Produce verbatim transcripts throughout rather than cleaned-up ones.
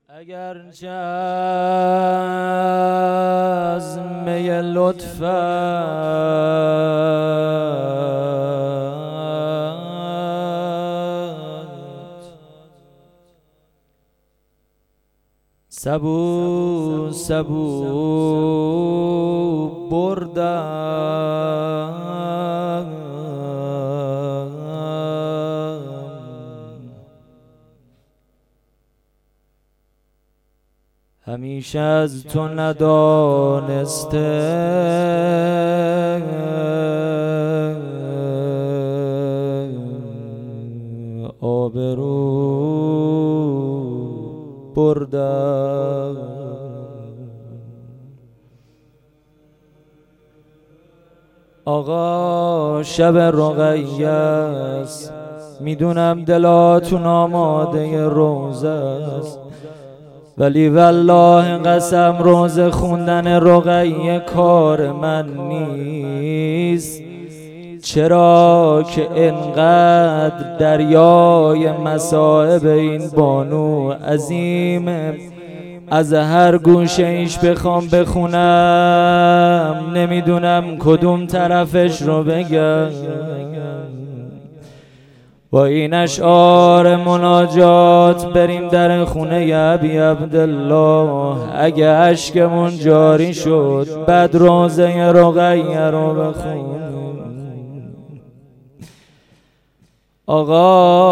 اگرچه از می لطفت سبو سبو بردم، همیشه از تو ندانسته آبرو بردم. آقا شب رقیه است، میدونم دلاتون آماده روزه است، ولی والله قسم روزه خوندن رقیه کار من نیست. چرا که انقدر دریای مصائب این بانو عظیمه، از هر گوشه ایش بخوام بخونم نمیدونم کدوم طرفش رو بگم. با این اشعار مناجات بریم در خونه ابی عبدالله. اگه اشکمون جاری شد بعد روزه رقیه رو بخونیم. آقا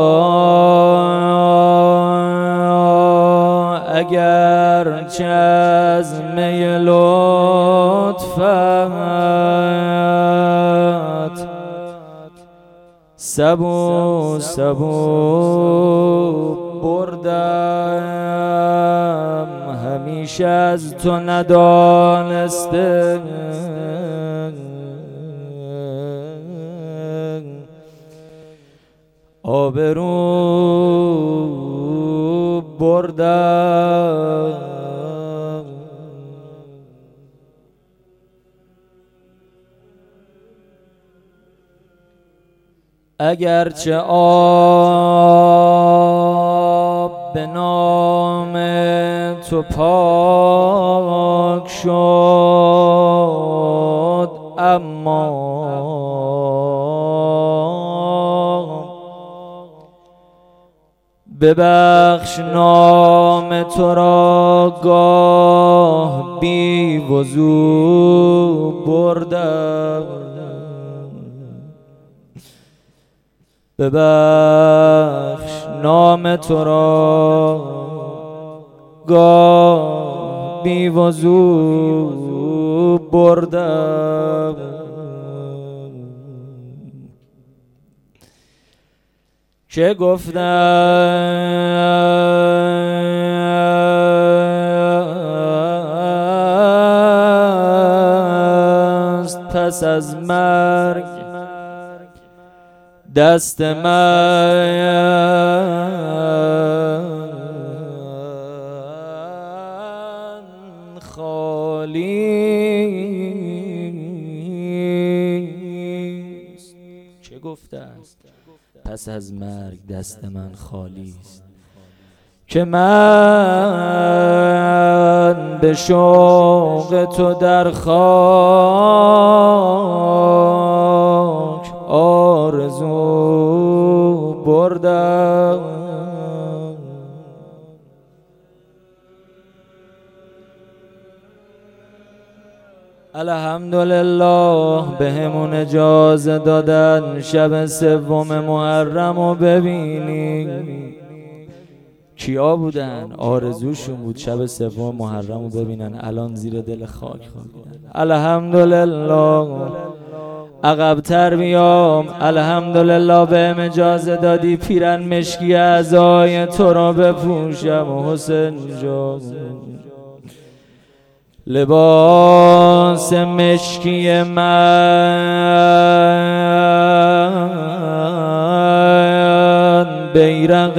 اگر چه از می لطفت سبو سبو بردم، همیشه از تو ندانسته آبرو بردم. اگرچه آب به نام تو پاک شد، اما ببخش نام تو را گاه بی وضو بردم. ببخش نام تو را گاه بی وضو بردم. چه گفتست پس از مرگ دست من خالیست. چه گفته است پس از مرگ دست من خالی است، که من به شوق تو در خاک آرزو بردم. الحمدلله بهمون اجازه دادن شب سوم محرم رو ببینیم. کیا بودن؟ آرزوشون بود شب سوم محرم رو ببینن، الان زیر دل خاک خوابیدن. الحمدلله. عقب‌تر بیام، الحمدلله بهم اجازه دادی پیرن مشکی اعضای تو را بپوشم. و حسین جان لباس مشکی من بیرق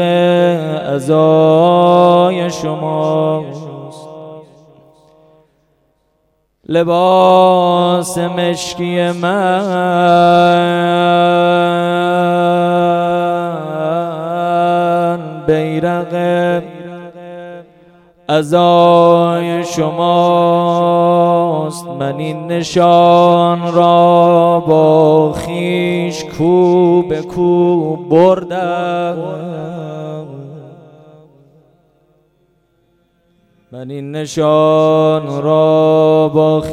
عزای شماست. لباس مشکی من بیرق عزای شماست. من این نشان را با خویش کو به کو بردم، من این نشان را با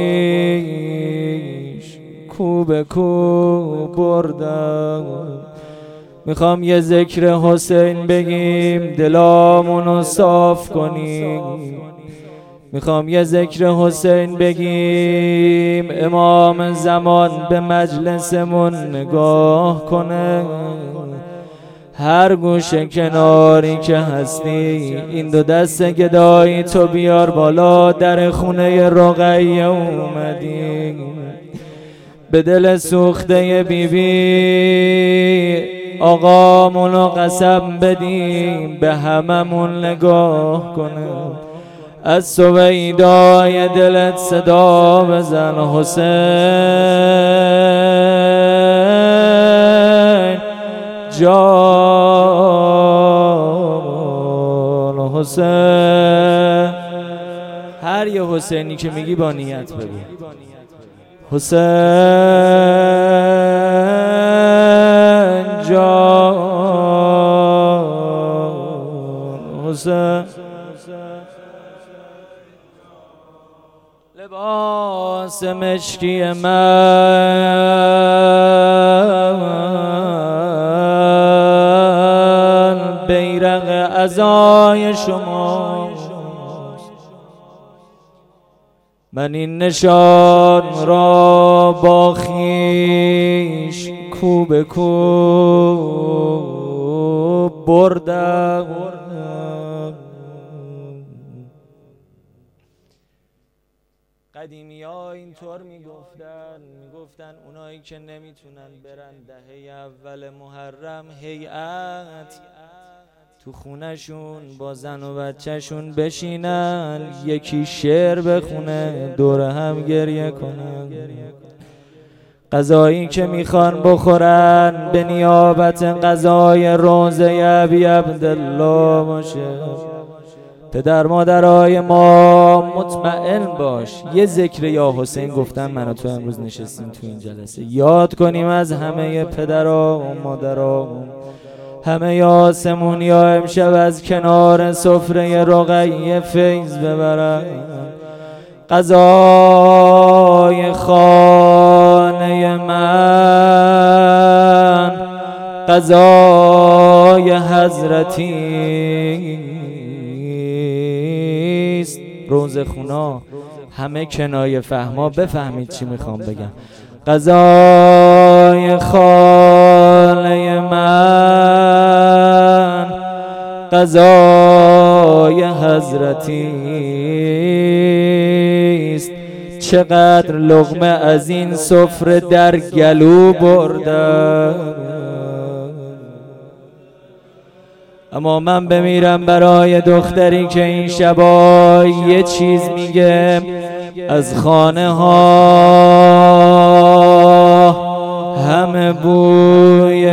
خویش کو به کو بردم. میخوام یه ذکر حسین بگیم دلامونو صاف کنیم، میخوام یه ذکر حسین بگیم امام زمان به مجلسمون نگاه کنه. هر گوشه کناری که هستی این دو دست گدایی تو بیار بالا، در خونه رقیه اومدی به دل سوخته بی بی آقامونو قسم بدیم به هممون نگاه کنه. از سویدای دلت صدا بزن حسین جان، حسین. هر یه حسینی که میگی با نیت بگو. حسین جان، حسین. لباس مشکی من بیرق عزای شماست. من این نشان را با خویش کو به کو بردم. قدیمی ها اینطور میگفتن، میگفتن اونایی که نمیتونن برن دهه اول محرم هیئت تو خونشون با زن و بچهشون بشینن یکی شعر بخونه دور هم گریه کنن. غذایی که میخوان بخورن به نیابت غذای روزه ابی عبدالله باشه. پدر مادرای ما مطمئن باش یه ذکر یا حسین گفتن من و تو امروز نشستیم تو این جلسه، یاد کنیم از همه پدرها و مادرها، همه آسمونی ها امشب از کنار سفره رقیه فیض ببرن. غذای خانه من غذای حضرتی است. روزه خونا همه کنایه فهما بفهمید چی میخوام بگم. غذای خانه من غذای حضرتی است. چقدر لقمه از این سفره در گلو بردم، اما من بمیرم برای دختری که این شبا یه چیز میگه از خانه ها همه بوی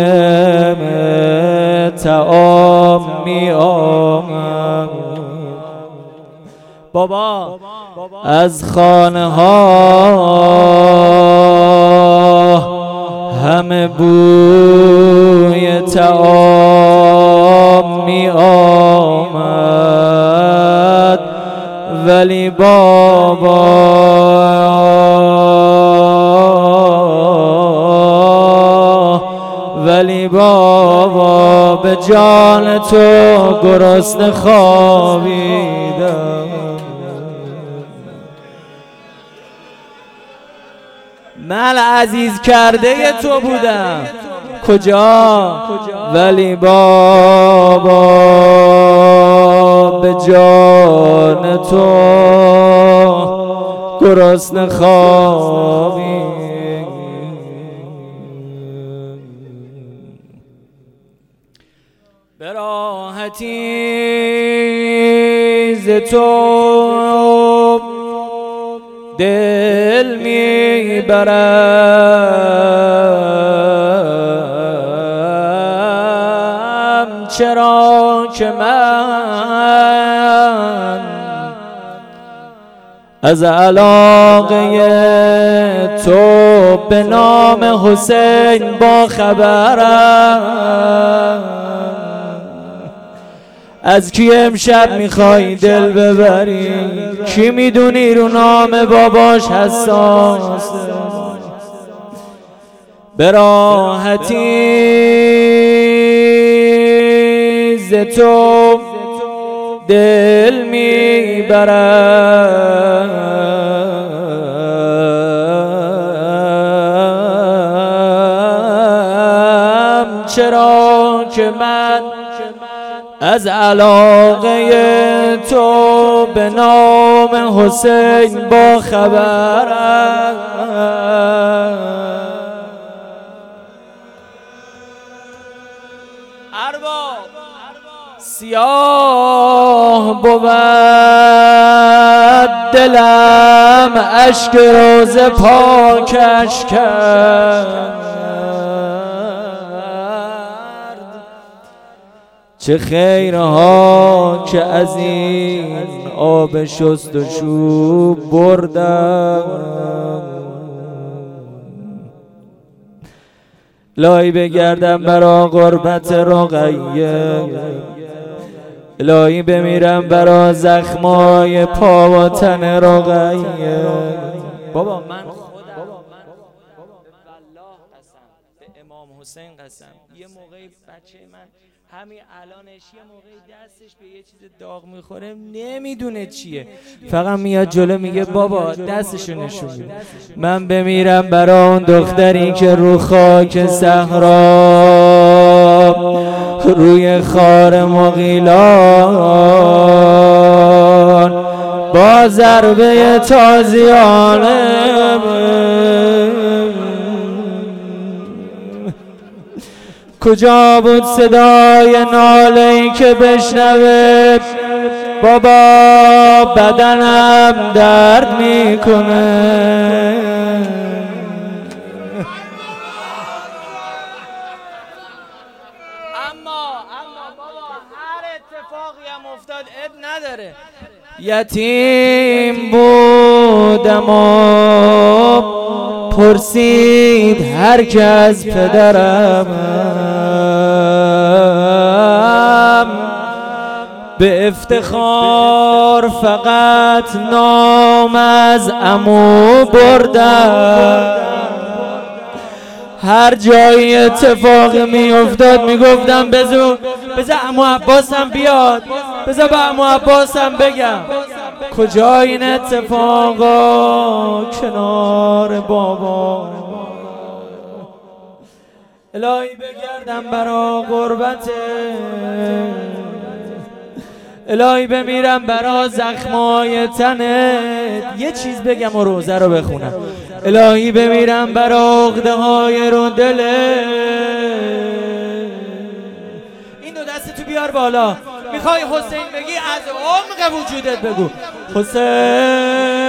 طعام می آمد. بابا از خانه ها همه بوی طعام می آمد، ولی بابا ولی بابا به جان تو گرسنه خوابیدم. من عزیز کرده تو بودم کجا، ولی بابا به جان تو گرسنه خوابیدم. به راحتی ز تو دل میبرم، چرا که من از علاقه تو به نام حسین با خبرم، از کی امشب میخوای دل ببری؟ کی میدونی رو نام باباش حساس؟ به راحتی ز تو دل میبرم، چرا که من از علاقه تو به نام حسین با خبرم. ارباب سیاه بود دلم، اشک روز پاکش کرد، چه خیرها که از این آب شست و شو بردم. الهی بگردم برا غربت رقیه، الهی بمیرم برا زخمای پا و تن رقیه. بابا من خودم والله قسم به امام حسین قسم، یه موقعی بچه من همین الانش یه موقعی دستش به یه چیز داغ میخوره نمیدونه چیه، فقط میاد جلو میگه بابا دستشو نشون میده. من بمیرم برا اون دختری که رو خاک صحرا روی خار مغیلان با ضربه تازیانه کجا بود صدای ناله‌ای که بشنوه بابا بدنم درد میکنه. اما اما بابا هر اتفاقی هم افتاد اب نداره، یتیم بودم و پرسید هر که از پدرم، به افتخار فقط نام از عمو بردم. هر جایی اتفاق می افتاد می گفتم بذار بذار عمو عباسم بیاد، بذار به عمو عباسم بگم کجا این اتفاقا کنار بابا. الهی بگردم برا غربت، الهی بمیرم برا زخمای تنت. یه چیز بگم و روزه رو بخونم. الهی بمیرم برا عقده های رو دلت. این دو دست تو بیار بالا، میخوای حسین بگی از عمق وجودت بگو حسین.